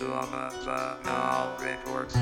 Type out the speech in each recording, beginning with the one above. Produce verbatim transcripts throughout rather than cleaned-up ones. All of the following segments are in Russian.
Summer Journal Reports.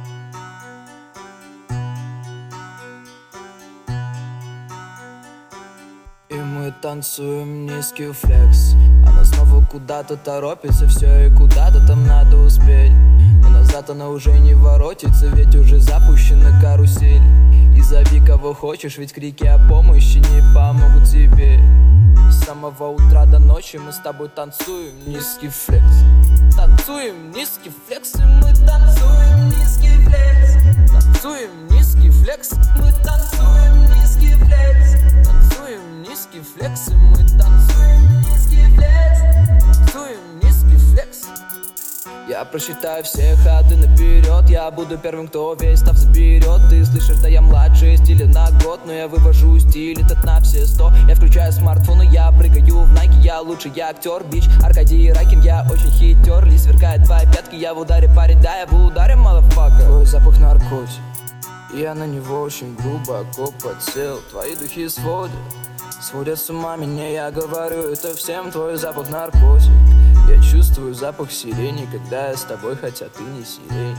И мы танцуем низкий флекс. Она снова куда-то торопится, все и куда-то там надо успеть. Но назад она уже не воротится, ведь уже запущена карусель. И зови кого хочешь, ведь крики о помощи не помогут тебе. С самого утра до ночи мы с тобой танцуем низкий флекс. Танцуем низкий флекс, и мы танцуем низкий флекс. Танцуем низкий флекс, мы танцуем низкий флекс. Танцуем низкий флекс, и мы танцуем низкий флекс. Танцуем низкий флекс. Я просчитаю все ходы наперед. Я буду первым, кто весь став заберет. Ты слышишь, да я младше стиля на год, но я вывожу стиль этот на все сто. Я включаю смартфон, и я прыгаю в Nike. Я лучший, я актер, бич, Аркадий Ракин. Я очень хитер, ли сверкает твои пятки. Я в ударе, парень, да, я в ударе, motherfucker. Твой запах наркотик, я на него очень глубоко подсел. Твои духи сводят, сводят с ума меня. Я говорю это всем, твой запах наркотик. Я чувствую запах сирени, когда я с тобой, хотя ты не сирень.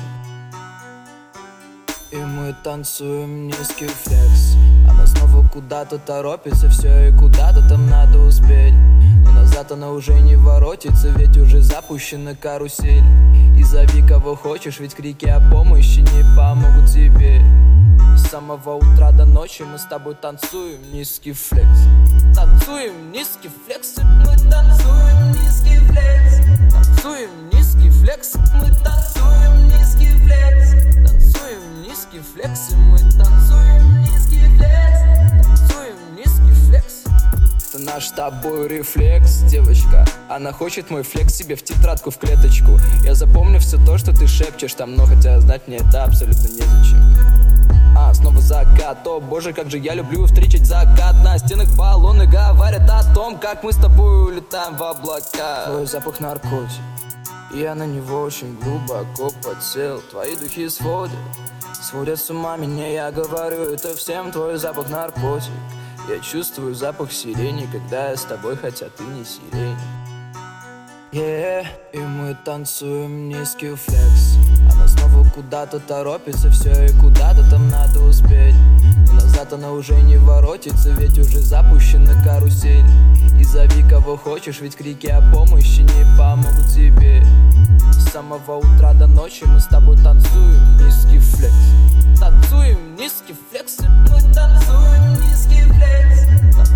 И мы танцуем низкий флекс. Она снова куда-то торопится, все и куда-то там надо успеть. Но назад она уже не воротится, ведь уже запущена карусель. И зови кого хочешь, ведь крики о помощи не помогут тебе. С самого утра до ночи мы с тобой танцуем низкий флекс. Танцуем низкий флекс, и мы танцуем низкий флекс. Танцуем низкий флекс, мы танцуем низкий флекс. Танцуем низкий флекс, и мы танцуем низкий флекс. Танцуем низкий флекс. Это наш с тобой рефлекс, девочка. Она хочет мой флекс себе в тетрадку, в клеточку. Я запомню все то, что ты шепчешь там, но хотя знать мне это абсолютно незачем. А, снова закат, о боже, как же я люблю встречать закат. На стенах баллоны говорят о том, как мы с тобой улетаем в облака. Твой запах наркотик, я на него очень глубоко подсел. Твои духи сводят, сводят с ума меня. Я говорю это всем, твой запах наркотик. Я чувствую запах сирени, когда я с тобой, хотя ты не сирень. Yeah. И мы танцуем низкий флекс. Она снова куда-то торопится, все и куда-то там надо успеть. Но назад она уже не воротится, ведь уже запущена карусель. И зови кого хочешь, ведь крики о помощи не помогут тебе. С самого утра до ночи мы с тобой танцуем низкий флекс. Танцуем низкий флекс, и мы танцуем низкий флекс.